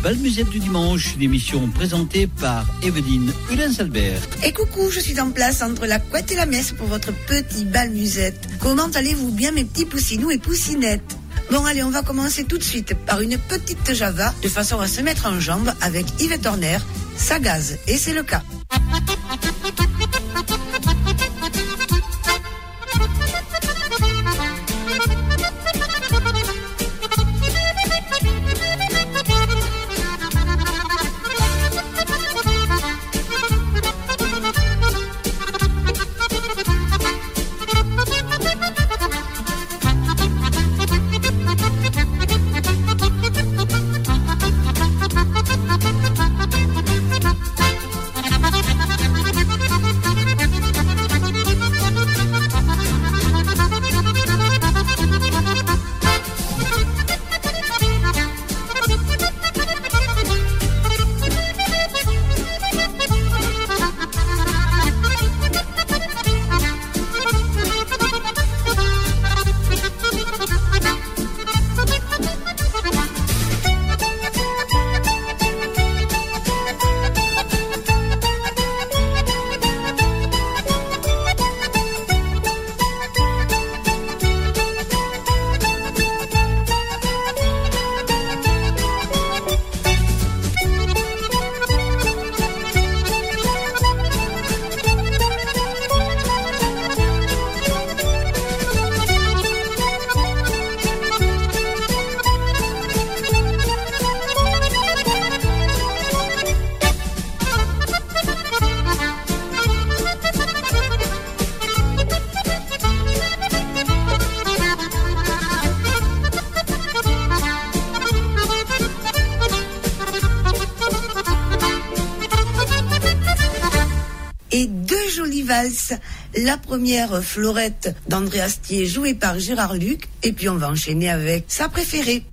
bal musette du dimanche, une émission présentée par Evelyne Hulens-Albert. Et coucou, je suis en place entre la couette et la messe pour votre petit bal musette. Comment allez-vous bien mes petits poussinous et poussinettes? Bon allez, on va commencer tout de suite par une petite java de façon à se mettre en jambes avec Yvette Horner. Ça gaze, et c'est le cas. La première, Fleurette d'André Astier, jouée par Gérard Luc. Et puis on va enchaîner avec sa préférée.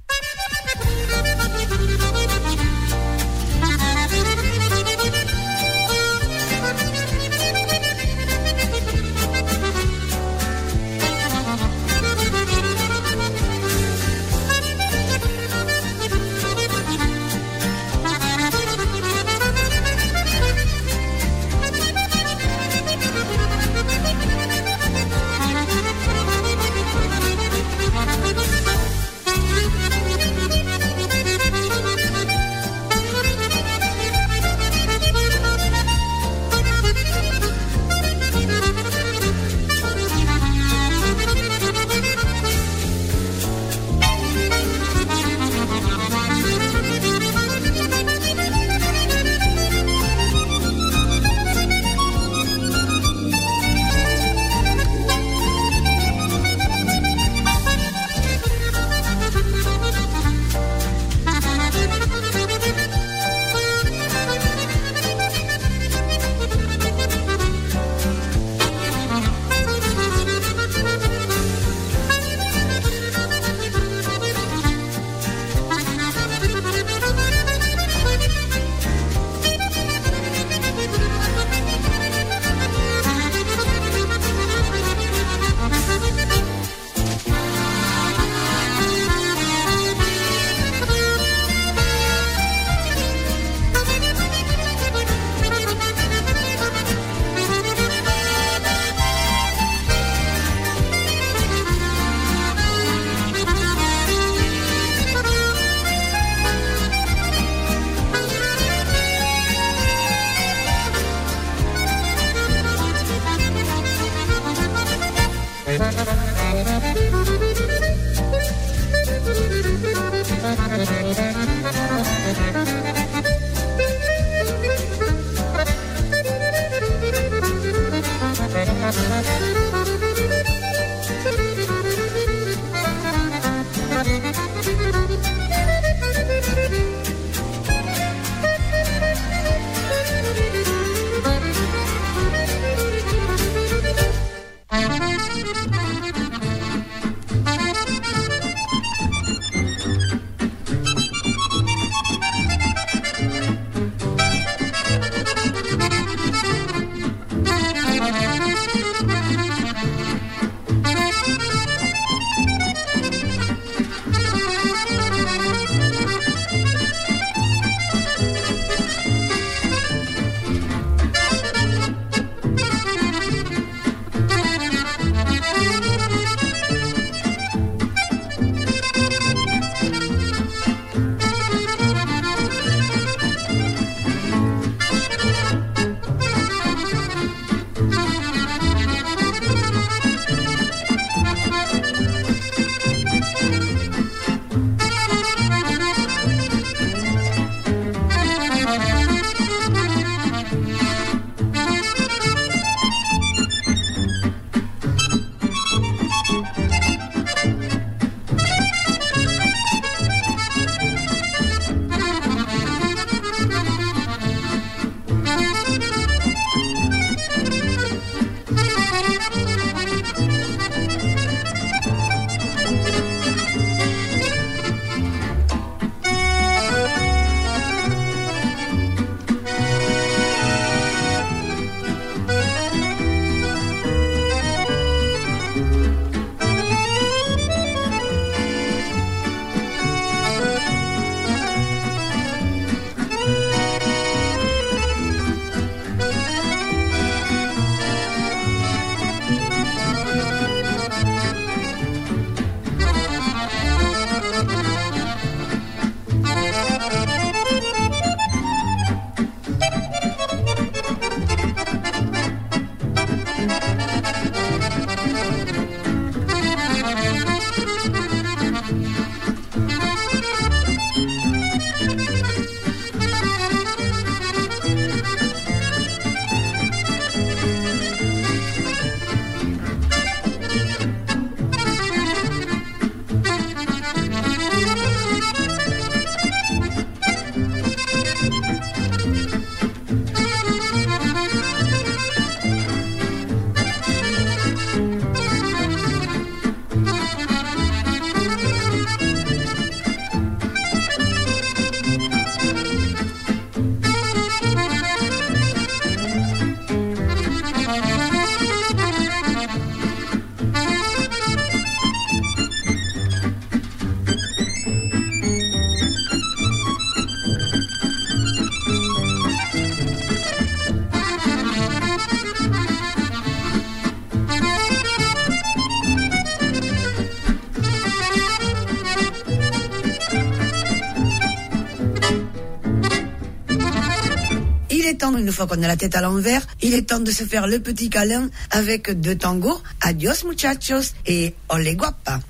temps, une fois qu'on a la tête à l'envers, il est temps de se faire le petit câlin avec 2 tangos. Adios muchachos et ole guapa.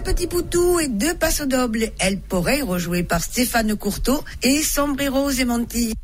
Petit Poutou et 2 Paso Doble, El Porreiro joué par Stéphane Courteau et Sombreros et Monti.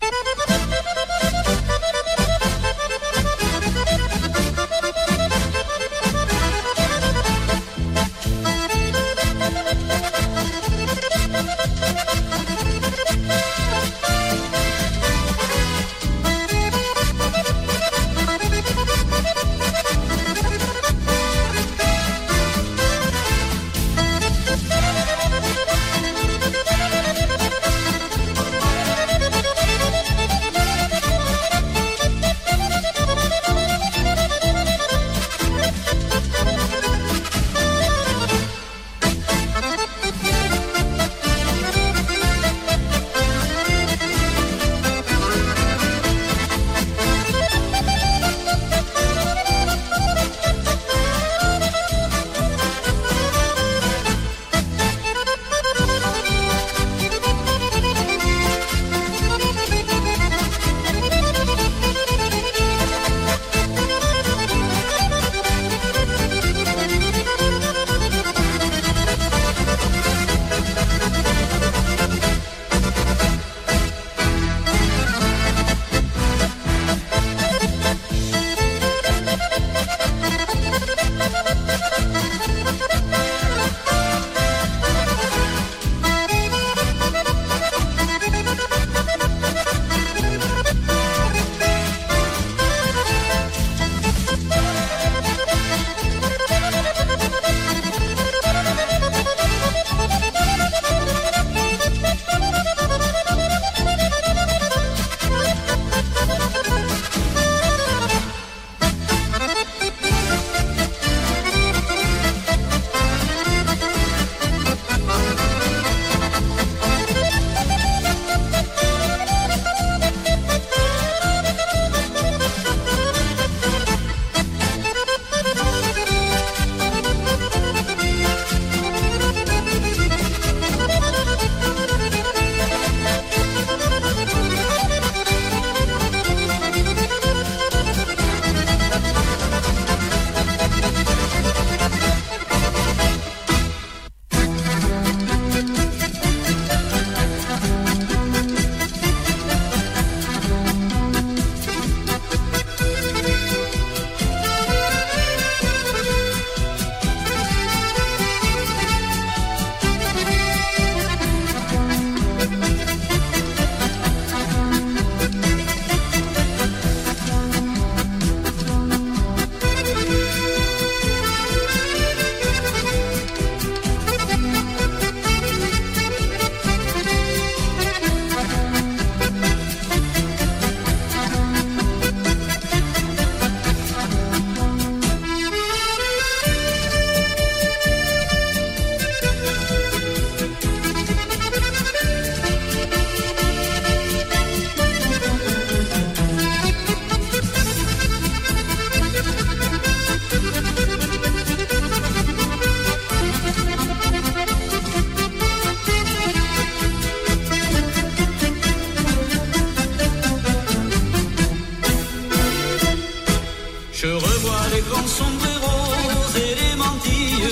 Je revois les grands sombreros et les mantilles,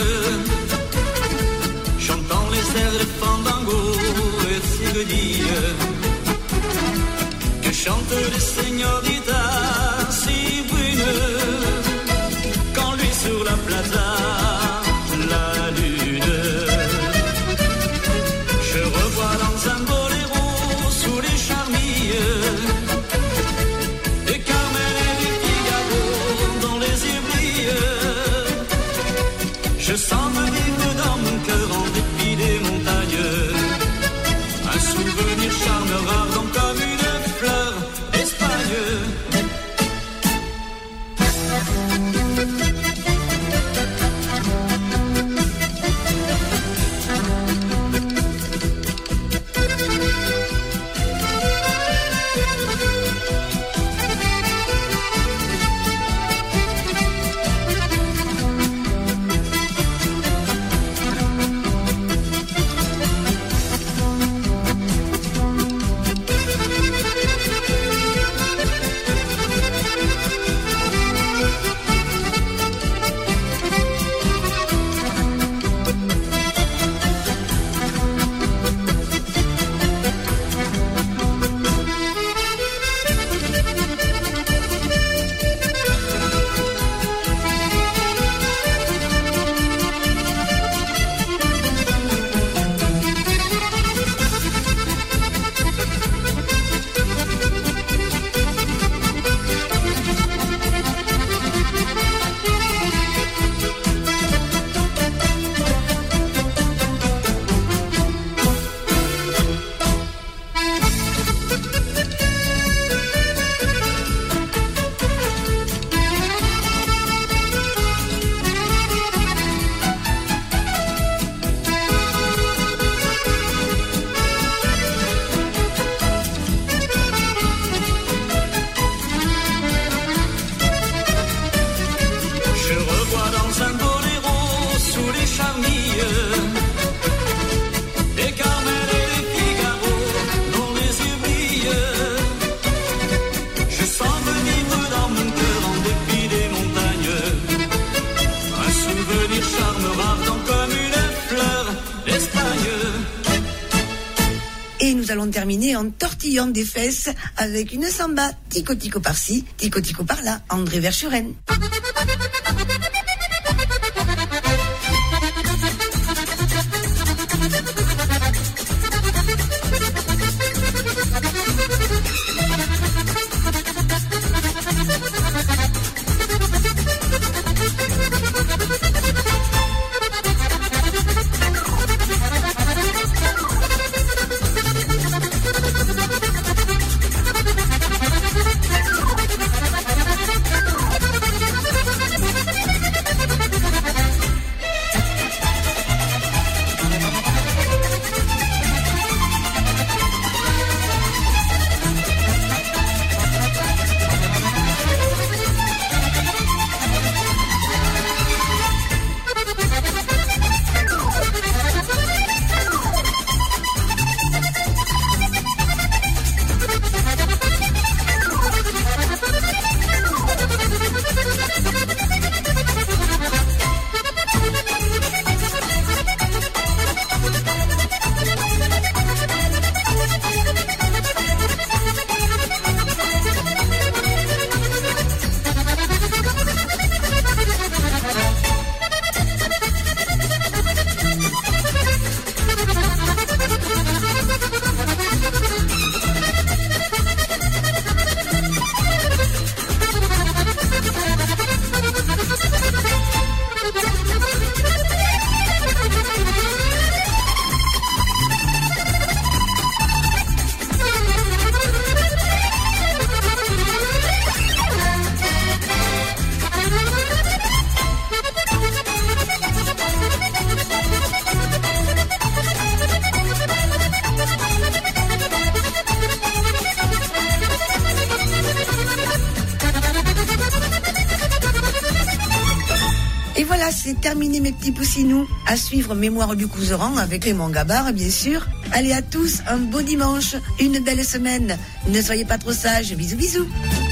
chantant les airs de fandango et de cigodilles, que chantent les señoritas si brunes, quand lui sur la plaza, la lune. Je revois dans un boléro sous les charmilles, et Carmen et les Figaro dans les ébrilles. Je sens venir dans mon cœur en dépit des montagnes un souvenir charme ardent comme une fleur. Espagne, terminer en tortillant des fesses avec une samba. Tico tico par-ci, tico tico par-là. André Verschuren. Et voilà, c'est terminé mes petits poussinous. À suivre Mémoire du Couseran avec Raymond Gabard, bien sûr. Allez à tous, un beau dimanche, une belle semaine. Ne soyez pas trop sages. Bisous, bisous.